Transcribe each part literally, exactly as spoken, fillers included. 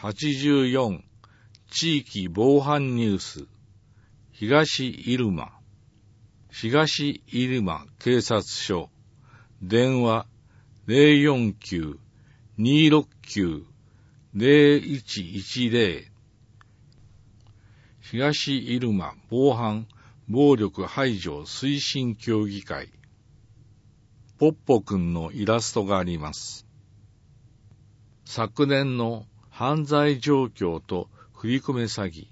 はちじゅうよん地域防犯ニュース東入間東入間警察署電話 ゼロよんきゅう にーろくきゅう ゼロいちいちゼロ 東入間防犯暴力排除推進協議会。ポッポくんのイラストがあります。昨年の犯罪状況と振り込め詐欺。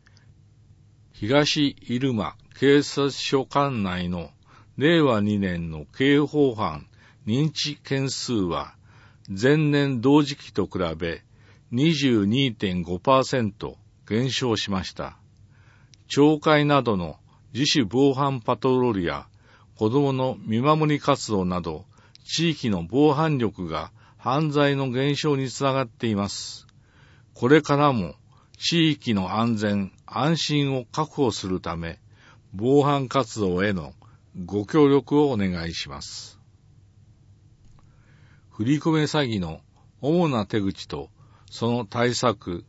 東入間警察署管内のれいわにねんの刑法犯認知件数は前年同時期と比べ にじゅうにてんごパーセント 減少しました。懲戒などの自主防犯パトロールや子どもの見守り活動など地域の防犯力が犯罪の減少につながっています。これからも地域の安全・安心を確保するため、防犯活動へのご協力をお願いします。振り込め詐欺の主な手口とその対策。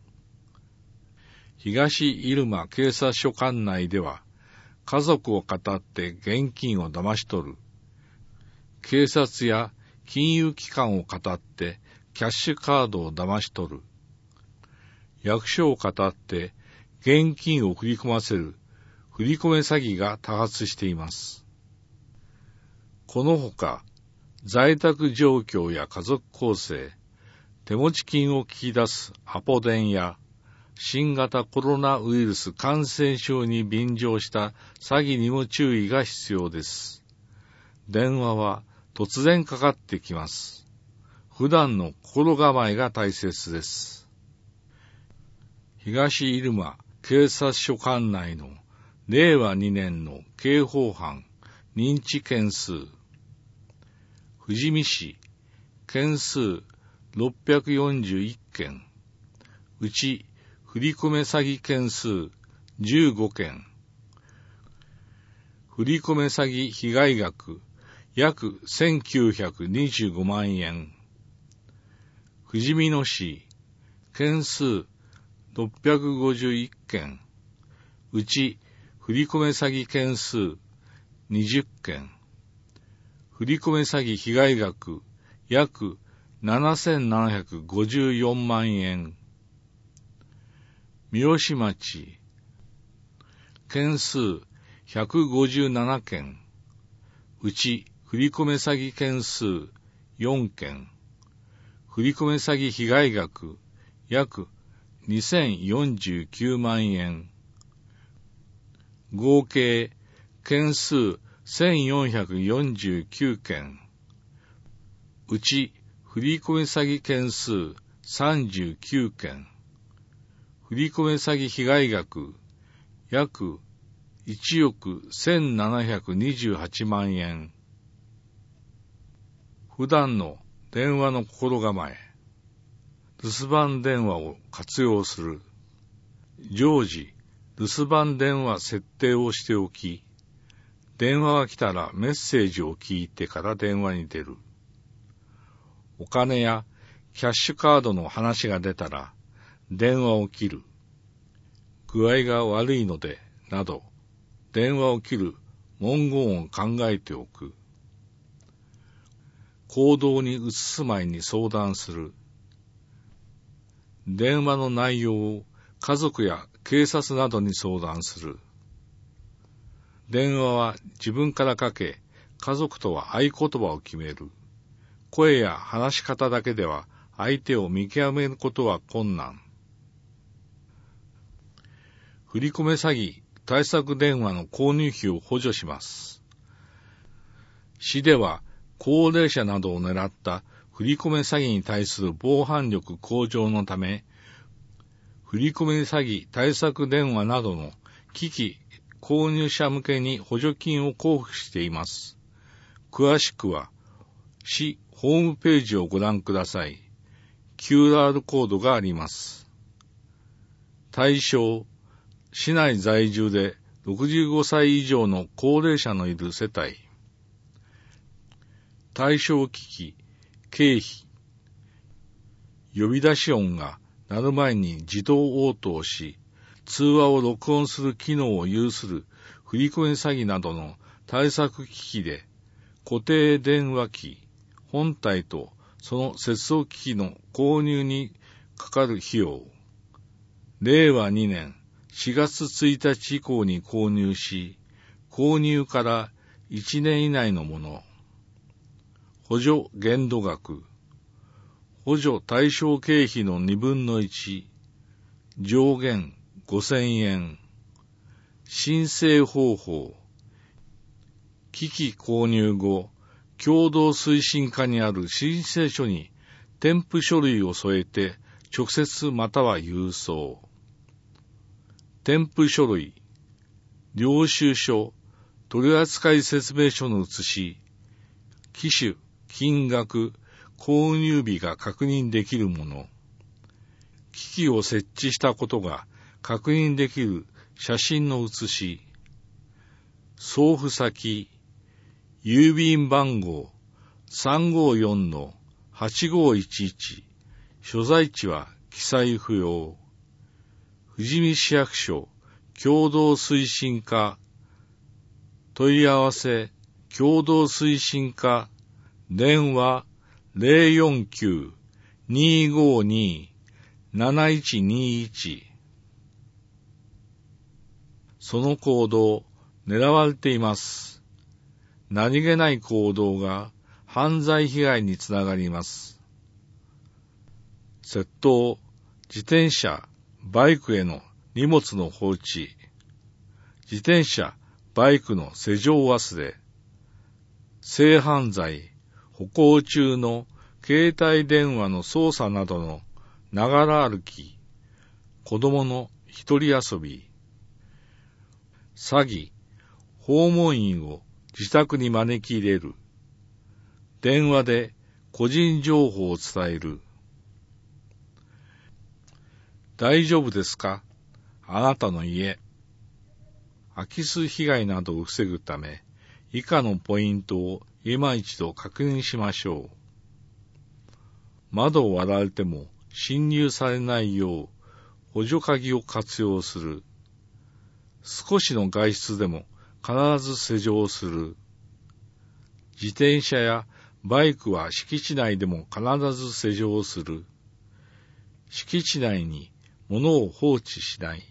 東入間警察署管内では、家族を騙って現金を騙し取る。警察や金融機関を騙ってキャッシュカードを騙し取る。役所を騙って現金を振り込ませる振り込め詐欺が多発しています。このほか、在宅状況や家族構成、手持ち金を聞き出すアポ電や新型コロナウイルス感染症に便乗した詐欺にも注意が必要です。電話は突然かかってきます。普段の心構えが大切です。東入間警察署管内のれいわにねんの刑法犯認知件数。富士見市、件数ろっぴゃくよんじゅういっけん。うち、振り込め詐欺件数じゅうごけん。振り込め詐欺被害額約せんきゅうひゃくにじゅうごまんえん。富士見野市、件数ろっぴゃくごじゅういっけん。うち、振り込め詐欺件数にじゅっけん。振り込め詐欺被害額約ななせんななひゃくごじゅうよんまんえん。三好町、件数ひゃくごじゅうななけん。うち、振り込め詐欺件数よんけん。振り込め詐欺被害額約にせんよんじゅうきゅうまんえん。合計件数せんよんひゃくよんじゅうきゅうけん。うち振り込め詐欺件数さんじゅうきゅうけん。振り込め詐欺被害額約いちおくせんななひゃくにじゅうはちまんえん。普段の電話の心構え。留守番電話を活用する。常時、留守番電話設定をしておき、電話が来たらメッセージを聞いてから電話に出る。お金やキャッシュカードの話が出たら電話を切る。具合が悪いので、など、電話を切る文言を考えておく。行動に移す前に相談する。電話の内容を家族や警察などに相談する。電話は自分からかけ、家族とは合言葉を決める。声や話し方だけでは相手を見極めることは困難。振り込め詐欺対策電話の購入費を補助します。市では高齢者などを狙った振り込め詐欺に対する防犯力向上のため、振り込め詐欺対策電話などの機器購入者向けに補助金を交付しています。詳しくは、市ホームページをご覧ください。キューアール コードがあります。対象、市内在住でろくじゅうごさい以上の高齢者のいる世帯。対象機器、経費。呼び出し音が鳴る前に自動応答し、通話を録音する機能を有する振り込み詐欺などの対策機器で、固定電話機本体とその接続機器の購入にかかる費用。れいわにねんしがつついたち以降に購入し、購入からいちねん以内のもの。補助限度額。補助対象経費のにぶんのいち。上限ごせんえん。申請方法。機器購入後、共同推進課にある申請書に添付書類を添えて直接または郵送。添付書類。領収書、取扱説明書の写し、機種、金額、購入日が確認できるもの。機器を設置したことが確認できる写真の写し。送付先、郵便番号 さんごよんのはちごいちいち、所在地は記載不要。富士見市役所共同推進課問い合わせ共同推進課電話 ゼロよんきゅう にーごーにー なないちにいち。その行動、狙われています。何気ない行動が犯罪被害につながります。窃盗、自転車、バイクへの荷物の放置、自転車、バイクの施錠忘れ、性犯罪、歩行中の携帯電話の操作などのながら歩き、子供の一人遊び、詐欺、訪問員を自宅に招き入れる、電話で個人情報を伝える。大丈夫ですか？あなたの家。空き巣被害などを防ぐため、以下のポイントを今一度確認しましょう。窓を割られても侵入されないよう補助鍵を活用する。少しの外出でも必ず施錠する。自転車やバイクは敷地内でも必ず施錠する。敷地内に物を放置しない。